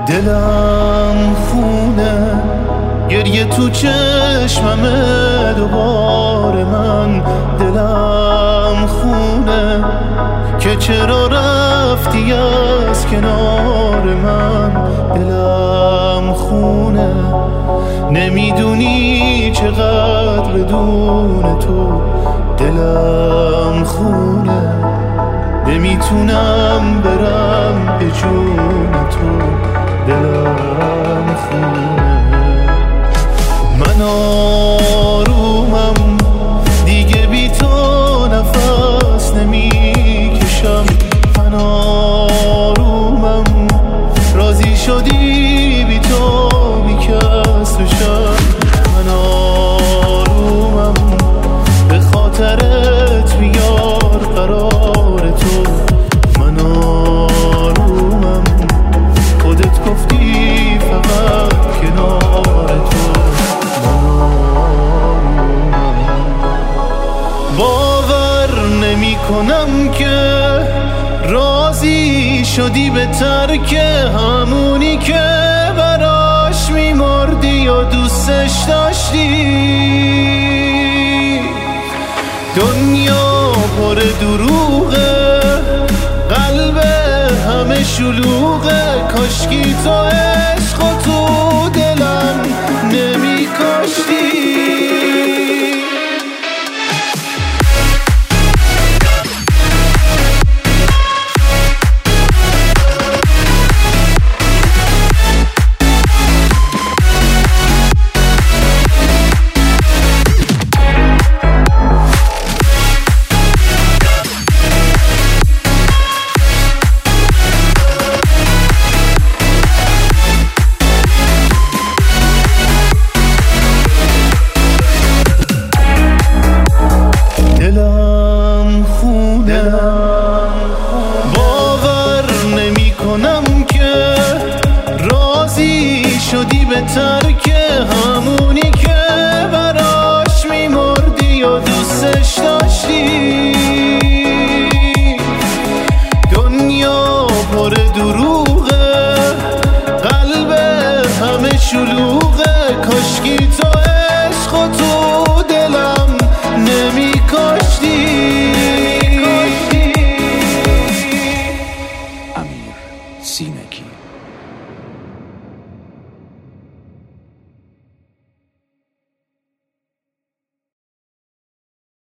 دلم خونه، گریه تو چشممه دوباره من. دلم خونه که چرا رفتی از کنار من. دلم خونه نمیدونی چقدر بدون تو. دلم خونه نمیتونم برم به جون تو. دلم خونه من آرومم دیگه بی تو نفس نمیکشم. من آرومم راضی شدی بی تو بی کس بشم. من آرومم به خاطرت بیار قرار تو. من آرومم خودت گفتی فقط کنار تو. باور نمی کنم که راضی شدی به ترک همونی که براش میمردی یا دوستش داشتی. دنیا پر دروغه، قلب همه شلوغه. کاشکی تو عشق و تو دلم نمی کاشتی. دلم خونه